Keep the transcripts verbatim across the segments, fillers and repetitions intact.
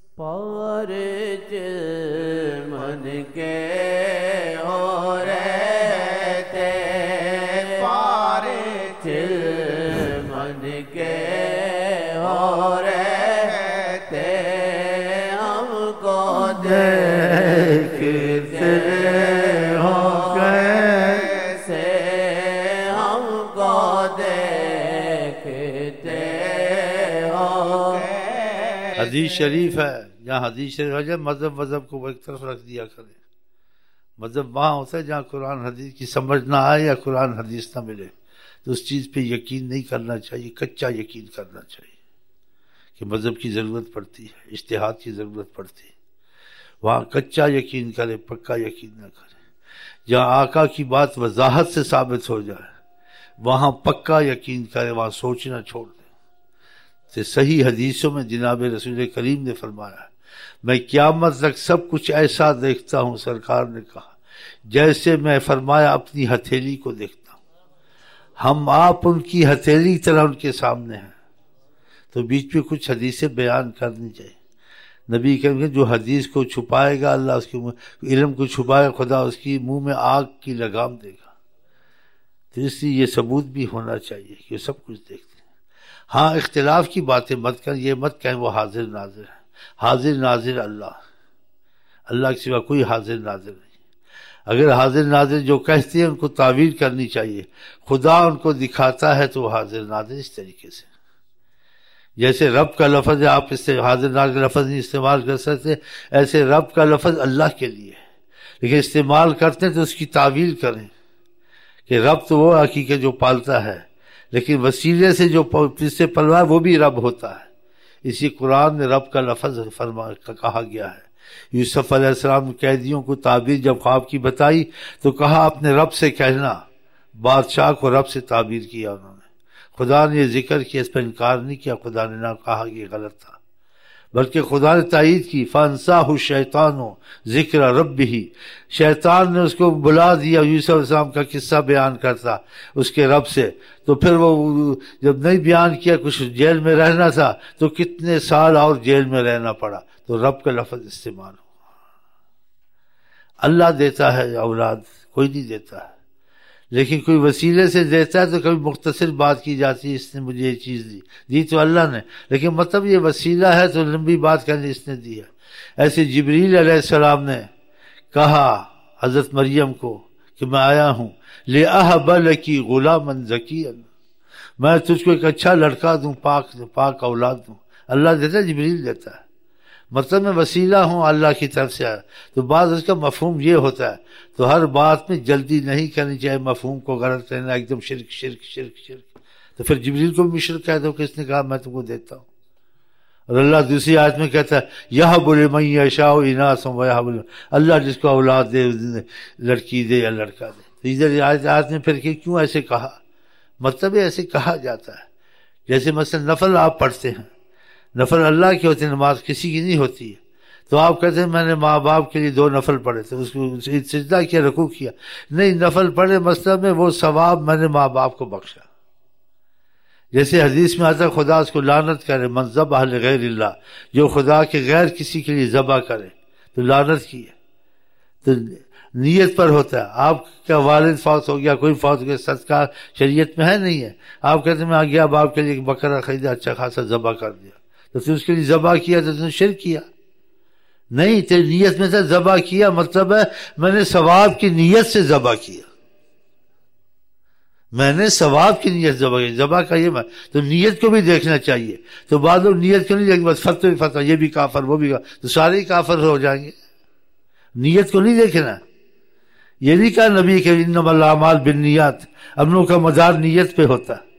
پارچ من کے ہو رہتے پارچ من کے ہو رہتے ہم کو دیکھتے ہو کیسے ہم کو دیکھتے ہو کیسے۔ حدیث شریف ہے، جہاں حدیث شریف ہے مذہب مذہب کو ایک طرف رکھ دیا کرے۔ مذہب وہاں ہوتا ہے جہاں قرآن حدیث کی سمجھ نہ آئے یا قرآن حدیث نہ ملے تو اس چیز پہ یقین نہیں کرنا چاہیے، کچا یقین کرنا چاہیے کہ مذہب کی ضرورت پڑتی ہے، اجتہاد کی ضرورت پڑتی ہے۔ وہاں کچا یقین کرے، پکا یقین نہ کرے۔ جہاں آقا کی بات وضاحت سے ثابت ہو جائے وہاں پکا یقین کرے، وہاں سوچنا چھوڑ دے۔ تو صحیح حدیثوں میں جناب رسول کریم نے فرمایا میں قیامت تک سب کچھ ایسا دیکھتا ہوں، سرکار نے کہا جیسے میں فرمایا اپنی ہتھیلی کو دیکھتا ہوں۔ ہم آپ ان کی ہتھیلی کی طرح ان کے سامنے ہیں، تو بیچ میں کچھ حدیثیں بیان کرنی چاہیے۔ نبی کہیں گے جو حدیث کو چھپائے گا اللہ اس کے منہ، علم کو چھپائے گا خدا اس کی منہ میں آگ کی لگام دے گا۔ تو اس لیے یہ ثبوت بھی ہونا چاہیے کہ سب کچھ دیکھتے ہیں۔ ہاں اختلاف کی باتیں مت کر، یہ مت کہیں وہ حاضر ناظر ہے۔ حاضر ناظر اللہ، اللہ کے سوا کوئی حاضر ناظر نہیں۔ اگر حاضر ناظر جو کہتے ہیں ان کو تعویل کرنی چاہیے، خدا ان کو دکھاتا ہے تو وہ حاضر ناظر اس طریقے سے۔ جیسے رب کا لفظ ہے، آپ اس سے حاضر ناظر کا لفظ نہیں استعمال کر سکتے، ایسے رب کا لفظ اللہ کے لیے ہے، لیکن استعمال کرتے ہیں تو اس کی تعویل کریں کہ رب تو وہ حقیقت جو پالتا ہے، لیکن وسیلے سے جو جس سے پلوا ہے وہ بھی رب ہوتا ہے۔ اسی قرآن میں رب کا لفظ فرما کہا گیا ہے۔ یوسف علیہ السلام نے قیدیوں کو تعبیر جب خواب کی بتائی تو کہا اپنے رب سے کہنا، بادشاہ کو رب سے تعبیر کیا انہوں نے۔ خدا نے یہ ذکر کیا، اس پر انکار نہیں کیا، خدا نے نہ کہا کہ یہ غلط تھا، بلکہ خدا نے تائید کی فَأَنسَاهُ الشَّيْطَانُ ذِكْرَ رَبِّهِ، شیطان نے اس کو بلا دیا یوسف علیہ السلام کا قصہ بیان کرتا اس کے رب سے، تو پھر وہ جب نہیں بیان کیا، کچھ جیل میں رہنا تھا تو کتنے سال اور جیل میں رہنا پڑا، تو رب کا لفظ استعمال ہوا۔ اللہ دیتا ہے اولاد، کوئی نہیں دیتا ہے، لیکن کوئی وسیلے سے دیتا ہے تو کبھی مختصر بات کی جاتی ہے اس نے مجھے یہ چیز دی، دی تو اللہ نے، لیکن مطلب یہ وسیلہ ہے تو لمبی بات کرنے اس نے دی ہے۔ ایسے جبریل علیہ السلام نے کہا حضرت مریم کو کہ میں آیا ہوں لِأَهَبَ لَكِ غُلَامًا زَكِيًّا، میں تجھ کو ایک اچھا لڑکا دوں، پاک پاک اولاد دوں۔ اللہ دیتا ہے، جبریل دیتا ہے، مطلب میں وسیلہ ہوں اللہ کی طرف سے آیا۔ تو بعض اس کا مفہوم یہ ہوتا ہے، تو ہر بات میں جلدی نہیں کرنی چاہیے، مفہوم کو غلط لینا، ایک دم شرک شرک شرک شرک۔ تو پھر جبریل کو بھی مشرک کہہ دو کہ اس نے کہا میں تم کو دیتا ہوں۔ اور اللہ دوسری آیت میں کہتا ہے یَهَبُ لِمَن یَشَاءُ إِنَاثًا وَیَهَبُ لِمَن، اللہ جس کو اولاد دے لڑکی دے یا لڑکا دے۔ تو ادھر آیت آیت میں پھر کہ کیوں ایسے کہا، مطلب ایسے کہا جاتا ہے۔ جیسے مثلا نفل آپ پڑھتے ہیں، نفل اللہ کی ہوتی ہے، نماز کسی کی نہیں ہوتی ہے، تو آپ کہتے ہیں میں نے ماں باپ کے لیے دو نفل پڑھے تھے، اس کو سجدہ کیا، رکوع کیا، نہیں نفل پڑھے مطلب میں وہ ثواب میں نے ماں باپ کو بخشا۔ جیسے حدیث میں آتا ہے خدا اس کو لعنت کرے، من ذبح لغیر اللہ، جو خدا کے غیر کسی کے لیے ذبح کرے تو لعنت کی ہے۔ تو نیت پر ہوتا ہے، آپ کا والد فوت ہو گیا، کوئی فوت ہو گیا، صدقہ شریعت میں ہے نہیں ہے، آپ کہتے ہیں میں آ گیا باپ کے لیے ایک بکرا خریدا، اچھا خاصا ذبح کر دیا، تو تو اس کے لیے ذبح کیا تو تم نے شرک کیا، نہیں تیری نیت میں سے ذبح کیا مطلب ہے میں نے ثواب کی نیت سے ذبح کیا، میں نے ثواب کی نیت ذبح کی، ذبح کا یہ میں تو نیت کو بھی دیکھنا چاہیے۔ تو بعض لوگ نیت کو نہیں دیکھتے، بس فتوی فتوی یہ بھی کافر وہ بھی کافر، تو سارے ہی کافر ہو جائیں گے۔ نیت کو نہیں دیکھنا، یہ نہیں کہا نبی کہ انما الاعمال بالنیات، عملوں کا مدار نیت پہ ہوتا ہے،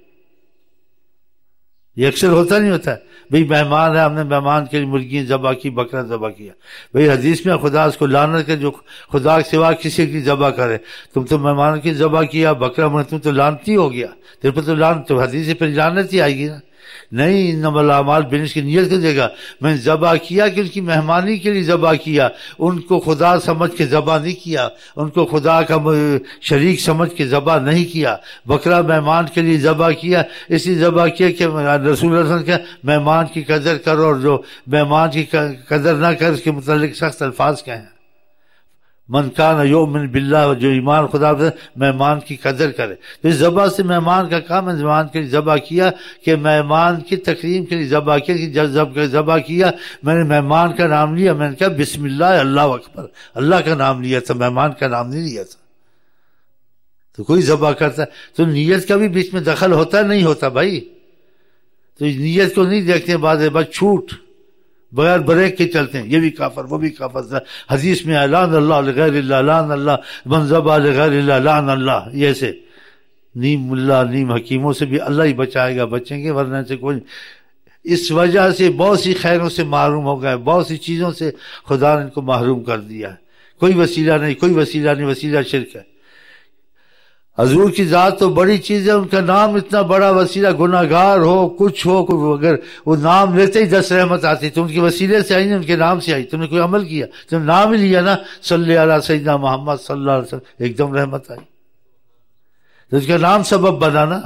یہ اکثر ہوتا نہیں ہوتا ہے۔ بھئی مہمان ہے، ہم نے مہمان کے لیے مرغی ذبح کی، بکرا ذبح کیا، بھئی حدیث میں خدا اس کو لعنت کر جو خدا کے سوا کسی کی ذبح کرے، تم تو مہمان کی ذبح کیا، بکرا میں تم تو لعنتی ہو گیا، تیرے پر تو لعنت، تو حدیث پہ لعنت ہی آئے گی نا، نہیں، انما الاعمال بالنیت کی نیت کو دے گا. میں نے ذبح کیا کہ ان کی مہمانی کے لیے ذبح کیا، ان کو خدا سمجھ کے ذبح نہیں کیا، ان کو خدا کا شریک سمجھ کے ذبح نہیں کیا. بکرا مہمان کے لیے ذبح کیا، اس لیے ذبح کیا کہ رسول اللہ صلی اللہ علیہ وسلم کیا مہمان کی قدر کرو، اور جو مہمان کی قدر نہ کر اس کے متعلق سخت الفاظ کیا ہیں. من کان یؤمن باللہ، جو ایمان خدا پر مہمان کی قدر کرے. تو اس ذبح سے مہمان کا کام ہے، مہمان کے لیے ذبح کیا کہ مہمان کی تکریم کے لیے ذبح کیا کہ جب ذبح کیا میں نے مہمان کا نام لیا، میں نے کہا بسم اللہ اللہ اکبر، اللہ کا نام لیا تھا، مہمان کا نام نہیں لیا تھا. تو کوئی ذبح کرتا ہے تو نیت کا بھی بیچ میں دخل ہوتا ہے نہیں ہوتا بھائی. تو اس نیت کو نہیں دیکھتے بعد بس چھوٹ بغیر بریک کے چلتے ہیں، یہ بھی کافر وہ بھی کافر. حدیث میں اعلان اللہ لغیر اللہ، لعن اللہ من ذبح لغیر اللہ، لعن اللہ. یہ سے نیم ملا نیم حکیموں سے بھی اللہ ہی بچائے گا، بچیں گے ورنہ سے کوئی. اس وجہ سے بہت سی خیروں سے محروم ہو گئے، بہت سی چیزوں سے خدا نے ان کو محروم کر دیا ہے. کوئی وسیلہ نہیں، کوئی وسیلہ نہیں، وسیلہ شرک ہے. حضور کی ذات تو بڑی چیز ہے، ان کا نام اتنا بڑا وسیلہ، گناہ گار ہو کچھ ہو، اگر وہ نام لیتے ہی دس رحمت آتی. تو ان کے وسیلے سے آئی نہیں، ان کے نام سے آئی. تم نے کوئی عمل کیا، تم نے نام ہی لیا نا، صلی علی سیدنا محمد صلی اللہ علیہ وسلم، ایک دم رحمت آئی. تو اس کا نام سبب بنا نا.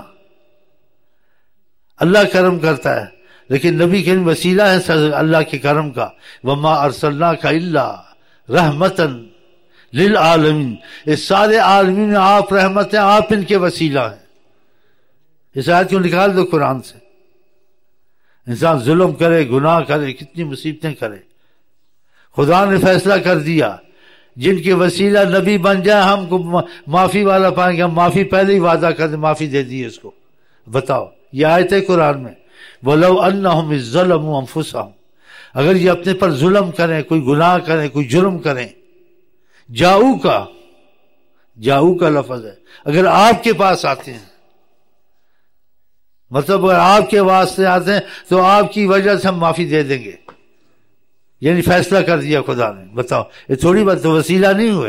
اللہ کرم کرتا ہے لیکن نبی کے وسیلہ ہے اللہ کے کرم کا. وما ارسلناک الا رحمتا للعالمین، اس سارے عالمین میں آپ رحمت ہیں، آپ ان کے وسیلہ ہیں. اس آیت کو نکال دو قرآن سے. انسان ظلم کرے، گناہ کرے، کتنی مصیبتیں کرے، خدا نے فیصلہ کر دیا جن کے وسیلہ نبی بن جائے ہم کو معافی والا پائیں گے. ہم معافی پہلے ہی وعدہ کر دیں، معافی دے دی اس کو. بتاؤ، یہ آیت ہے قرآن میں. وَلَوْ أَنَّهُمْ إِذْ ظَلَمُوا أَنفُسَهُمْ، اگر یہ اپنے پر ظلم کریں، کوئی گناہ کریں، کوئی جرم کریں. جاؤ کا جاؤ کا لفظ ہے، اگر آپ کے پاس آتے ہیں، مطلب اگر آپ کے واسطے آتے ہیں تو آپ کی وجہ سے ہم معافی دے دیں گے. یعنی فیصلہ کر دیا خدا نے. بتاؤ، یہ تھوڑی بات تو وسیلہ نہیں ہوئے.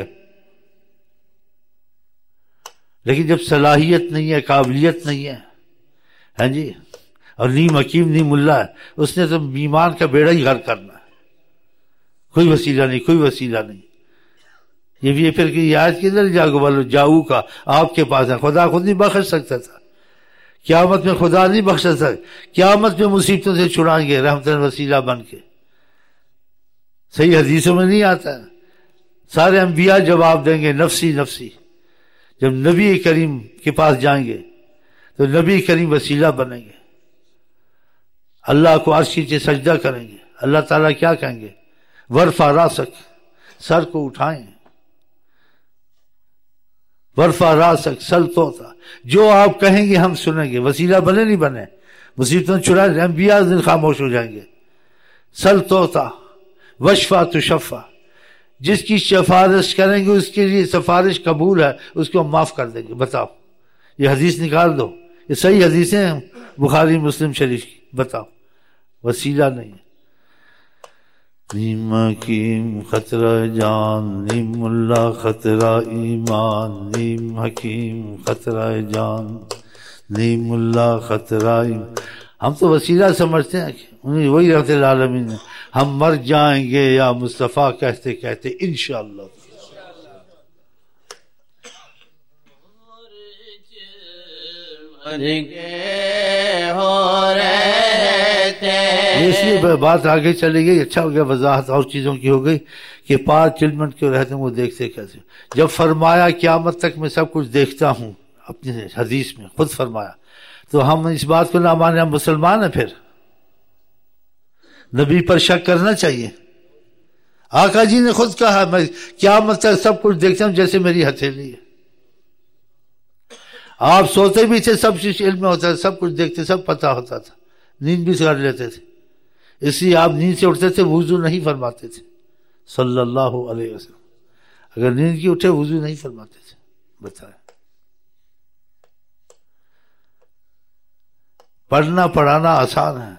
لیکن جب صلاحیت نہیں ہے، قابلیت نہیں ہے، ہاں جی، اور نیم حکیم نیم ملا ہے، اس نے تو ایمان کا بیڑا ہی غرق کرنا ہے. کوئی وسیلہ نہیں، کوئی وسیلہ نہیں. یہ بھی پھر کہ آیت کدھر جاگو والو جاؤ کا آپ کے پاس ہے. خدا خود نہیں بخش سکتا تھا، قیامت میں خدا نہیں بخش سکتا. قیامت میں مصیبتوں سے چھڑائیں گے رحمت وسیلہ بن کے. صحیح حدیثوں میں نہیں آتا ہے. سارے انبیاء جواب دیں گے نفسی نفسی. جب نبی کریم کے پاس جائیں گے تو نبی کریم وسیلہ بنیں گے، اللہ کو عرش کے سجدہ کریں گے. اللہ تعالیٰ کیا کہیں گے؟ ورفع راسک، سر کو اٹھائیں. ورفع راسک سل توتا، جو آپ کہیں گے ہم سنیں گے. وسیلہ بنے نہیں بنے، مصیبتوں چھڑائیں، انبیاء دن خاموش ہو جائیں گے. سل توتا وشفا تشفا، جس کی سفارش کریں گے اس کے لیے سفارش قبول ہے، اس کو ہم معاف کر دیں گے. بتاؤ، یہ حدیث نکال دو، یہ صحیح حدیثیں ہیں بخاری مسلم شریف کی. بتاؤ، وسیلہ نہیں ہے. نیم حکیم خطرہ جان، نیم ملا خطرہ ایمان، نیم حکیم خطرہ جان، نیم ملا خطرہ ایمان. ہم تو وسیلہ سمجھتے ہیں کہ انہیں وہی رحمت العالمین ہے. ہم مر جائیں گے یا مصطفیٰ کہتے کہتے انشاءاللہ. اس لیے بات آگے چلی گئی. اچھا ہو گیا وضاحت اور چیزوں کی ہو گئی کہ پانچ چلمنٹ کیوں رہتے ہیں، وہ دیکھتے کیسے. جب فرمایا قیامت تک میں سب کچھ دیکھتا ہوں، اپنی حدیث میں خود فرمایا، تو ہم اس بات کو نہ مانے ہم مسلمان ہیں. پھر نبی پر شک کرنا چاہیے. آقا جی نے خود کہا میں قیامت تک سب کچھ دیکھتا ہوں جیسے میری ہتھیلی ہے. آپ سوتے بھی تھے، سب چیز علم میں ہوتا تھا، سب کچھ دیکھتے، سب پتہ ہوتا تھا. نیند بھی کر لیتے تھے، اس لیے آپ نیند سے اٹھتے تھے وضو نہیں فرماتے تھے صلی اللہ علیہ وسلم. اگر نیند کی اٹھے وضو نہیں فرماتے تھے. بتائیں، پڑھنا پڑھانا آسان ہے،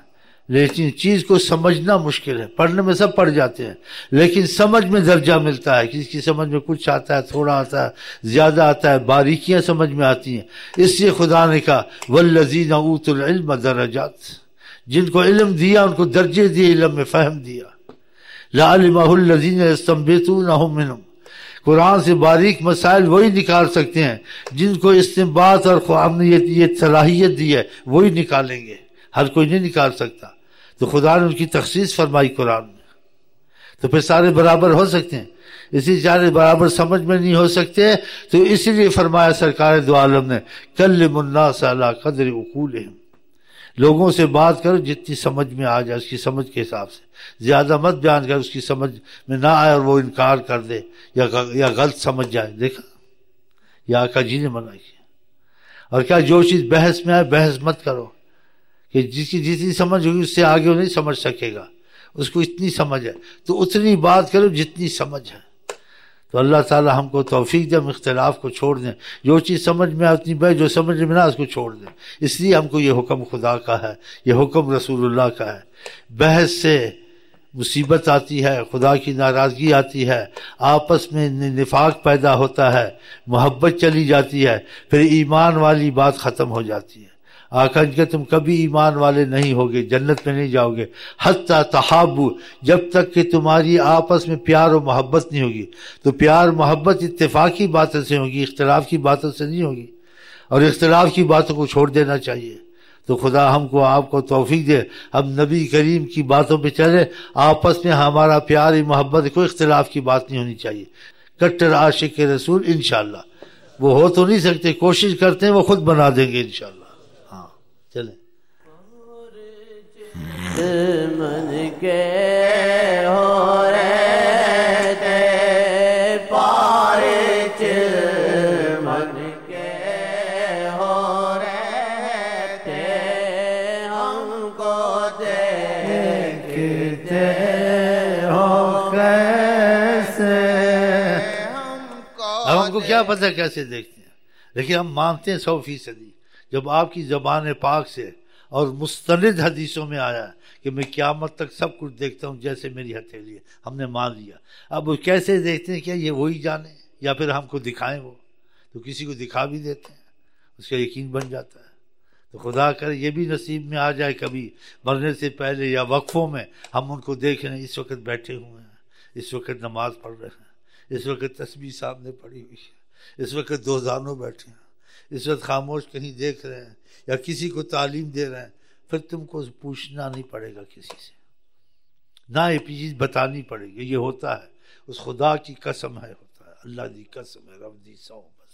لیکن چیز کو سمجھنا مشکل ہے. پڑھنے میں سب پڑھ جاتے ہیں لیکن سمجھ میں درجہ ملتا ہے. کسی کی سمجھ میں کچھ آتا ہے، تھوڑا آتا ہے، زیادہ آتا ہے، باریکیاں سمجھ میں آتی ہیں. اس لیے خدا نے کہا والذین اوتوا العلم درجات، جن کو علم دیا ان کو درجے دیے، علم میں فہم دیا. لعلمہ الذین یستنبطونہ منہم، قرآن سے باریک مسائل وہی نکال سکتے ہیں جن کو استنباط اور قرآن نے یہ صلاحیت دی ہے، وہی نکالیں گے، ہر کوئی نہیں نکال سکتا. تو خدا نے ان کی تخصیص فرمائی قرآن میں. تو پھر سارے برابر ہو سکتے ہیں، اسی سارے برابر سمجھ میں نہیں ہو سکتے، تو اسی لیے فرمایا سرکار دو عالم نے کلم الناس علی قدر عقولہم، لوگوں سے بات کرو جتنی سمجھ میں آ جائے، اس کی سمجھ کے حساب سے. زیادہ مت بیان کر اس کی سمجھ میں نہ آئے اور وہ انکار کر دے یا یا غلط سمجھ جائے. دیکھا یا آقا جی نے منع کیا. اور کیا جو چیز بحث میں آئے بحث مت کرو، کہ جس کی جتنی سمجھ ہوگی اس سے آگے وہ نہیں سمجھ سکے گا، اس کو اتنی سمجھ ہے تو اتنی بات کرو جتنی سمجھ ہے. تو اللہ تعالی ہم کو توفیق دے، ہم اختلاف کو چھوڑ دیں، جو چیز سمجھ میں آتی ہے جو سمجھ میں نہ اس کو چھوڑ دیں. اس لیے ہم کو یہ حکم خدا کا ہے، یہ حکم رسول اللہ کا ہے. بحث سے مصیبت آتی ہے، خدا کی ناراضگی آتی ہے، آپس میں نفاق پیدا ہوتا ہے، محبت چلی جاتی ہے، پھر ایمان والی بات ختم ہو جاتی ہے. آقا کہ تم کبھی ایمان والے نہیں ہوگے، جنت میں نہیں جاؤ گے حتی تحابو، جب تک کہ تمہاری آپس میں پیار و محبت نہیں ہوگی. تو پیار محبت اتفاقی باتوں سے ہوگی، اختلاف کی باتوں سے نہیں ہوگی، اور اختلاف کی باتوں کو چھوڑ دینا چاہیے. تو خدا ہم کو آپ کو توفیق دے، ہم نبی کریم کی باتوں پہ چلے، آپس میں ہمارا پیار محبت، کوئی اختلاف کی بات نہیں ہونی چاہیے. کٹر عاشق رسول انشاءاللہ وہ ہو تو نہیں سکتے، کوشش کرتے ہیں وہ خود بنا دیں گے انشاءاللہ. ہاں چلیں. من کے ہو رہے تھے پار من کے ہو رہے تھے، ہم کو دیکھتے ہو کیسے. اب ہم کو کیا پتہ کیسے دیکھتے ہیں، لیکن ہم مانتے ہیں سو فیصدی جب آپ کی زبان پاک سے اور مستند حدیثوں میں آیا ہے کہ میں قیامت تک سب کچھ دیکھتا ہوں جیسے میری ہتھیلی ہے، ہم نے مان لیا. اب وہ کیسے دیکھتے ہیں، کیا یہ وہی جانے یا پھر ہم کو دکھائیں؟ وہ تو کسی کو دکھا بھی دیتے ہیں، اس کا یقین بن جاتا ہے. تو خدا کرے یہ بھی نصیب میں آ جائے کبھی مرنے سے پہلے یا وقفوں میں ہم ان کو دیکھ رہے ہیں، اس وقت بیٹھے ہوئے ہیں، اس وقت نماز پڑھ رہے ہیں، اس وقت تسبیح سامنے پڑی ہوئی ہے، اس وقت دو زانوں بیٹھے ہیں، اس وقت خاموش کہیں دیکھ رہے ہیں یا کسی کو تعلیم دے رہے ہیں. پھر تم کو پوچھنا نہیں پڑے گا کسی سے، نہ یہ چیز بتانی پڑے گی. یہ ہوتا ہے، اس خدا کی قسم ہے، ہوتا ہے، اللہ دی قسم ہے، رب دی سو. بس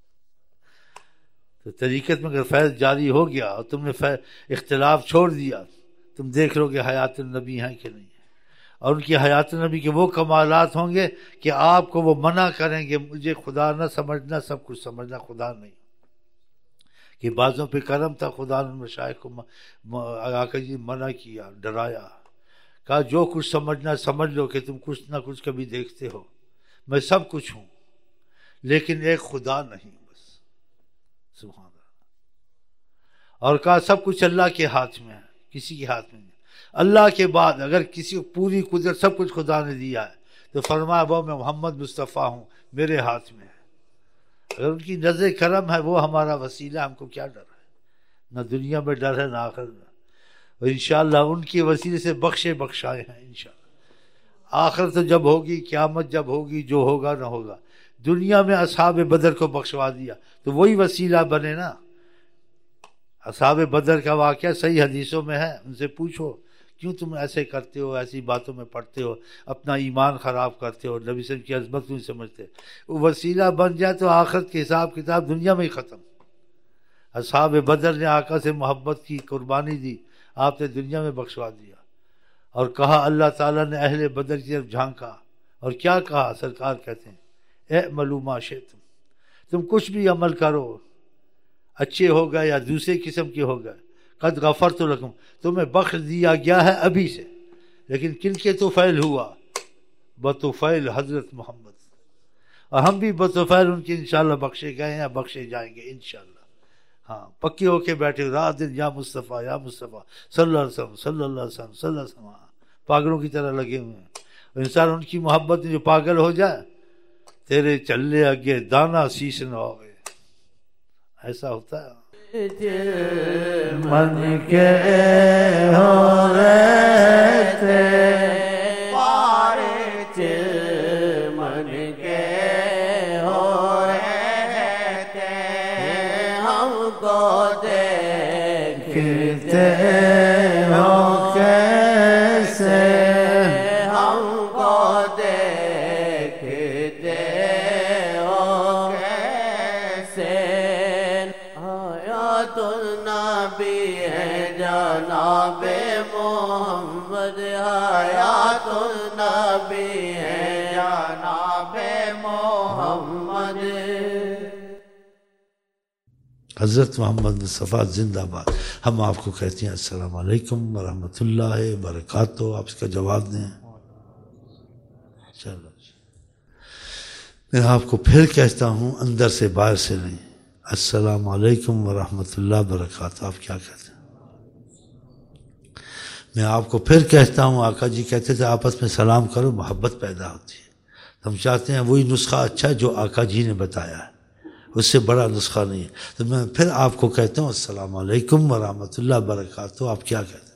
تو طریقت میں اگر فیض جاری ہو گیا اور تم نے اختلاف چھوڑ دیا، تم دیکھ لو کہ حیات النبی ہیں کہ نہیں، اور ان کی حیات النبی کے وہ کمالات ہوں گے کہ آپ کو وہ منع کریں گے مجھے خدا نہ سمجھنا، سب کچھ سمجھنا، خدا نہیں. کہ بعضوں پہ کرم تھا، خدا نے مشائخ کو آقا جی منع کیا، ڈرایا، کہا جو کچھ سمجھنا سمجھ لو کہ تم کچھ نہ کچھ کبھی دیکھتے ہو، میں سب کچھ ہوں لیکن ایک خدا نہیں. بس سبحان اللہ. اور کہا سب کچھ اللہ کے ہاتھ میں ہے، کسی کے ہاتھ میں نہیں. اللہ کے بعد اگر کسی کو پوری قدرت سب کچھ خدا نے دیا ہے تو فرمایا وہ میں محمد مصطفیٰ ہوں، میرے ہاتھ میں ہے. اگر ان کی نظر کرم ہے وہ ہمارا وسیلہ، ہم کو کیا ڈر ہے؟ نہ دنیا میں ڈر ہے نہ آخرت میں. اور انشاءاللہ ان کے وسیلے سے بخشے بخشائے ہیں انشاءاللہ. آخرت جب ہوگی، قیامت جب ہوگی، جو ہوگا نہ ہوگا. دنیا میں اصحاب بدر کو بخشوا دیا تو وہی وسیلہ بنے نا. اصحاب بدر کا واقعہ صحیح حدیثوں میں ہے، ان سے پوچھو کیوں تم ایسے کرتے ہو، ایسی باتوں میں پڑھتے ہو، اپنا ایمان خراب کرتے ہو، نبی صلی اللہ علیہ وسلم کی عظمت نہیں سمجھتے. وہ وسیلہ بن جائے تو آخرت کے حساب کتاب دنیا میں ہی ختم. اصحاب بدر نے آقا سے محبت کی، قربانی دی، آپ نے دنیا میں بخشوا دیا. اور کہا اللہ تعالیٰ نے اہل بدر کی طرف جھانکا اور کیا کہا؟ سرکار کہتے ہیں اعملوا ما شئتم، تم کچھ بھی عمل کرو، اچھے ہو گئے یا دوسرے قسم کے ہو گئے، قد غفرت لکم، تمہیں بخش دیا گیا ہے ابھی سے. لیکن کن کے توفیل ہوا؟ بطفیل حضرت محمد. اور ہم بھی بطفیل ان کے انشاءاللہ بخشے گئے ہیں، بخشے جائیں گے انشاءاللہ. ہاں پکے ہو کے بیٹھے رات دن یا مصطفیٰ یا مصطفیٰ صلی اللہ علیہ وسلم صلی اللہ علیہ وسلم صلی اللہ علیہ وسلم، پاگلوں کی طرح لگے ہوئے ہیں۔ انسان ان کی محبت میں جو پاگل ہو جائے، تیرے چلے آگے دانا شیش نہ ہوئے، ایسا ہوتا ہے۔ من کے ہو رہتے پارچ من کے ہو رہتے ہم کو دیکھتے ہو کیسے ہم کو دیکھتے ہو کیسے حیات النبی ہے جناب محمد حیات النبی ہے جناب محمد۔ حضرت محمد مصطفیٰ زندہ باد۔ ہم آپ کو کہتے ہیں السلام علیکم ورحمۃ اللہ وبرکاتہ، آپ اس کا جواب دیں۔ چلو میں آپ کو پھر کہتا ہوں، اندر سے باہر سے نہیں، السلام علیکم ورحمۃ اللہ وبرکاتہ، آپ کیا کہتے ہیں؟ میں آپ کو پھر کہتا ہوں، آقا جی کہتے تھے آپس میں سلام کرو محبت پیدا ہوتی ہے، ہم چاہتے ہیں وہی نسخہ اچھا ہے جو آقا جی نے بتایا ہے، اس سے بڑا نسخہ نہیں ہے۔ تو میں پھر آپ کو کہتا ہوں السلام علیکم ورحمۃ اللہ وبرکاتہ، آپ کیا کہتے ہیں؟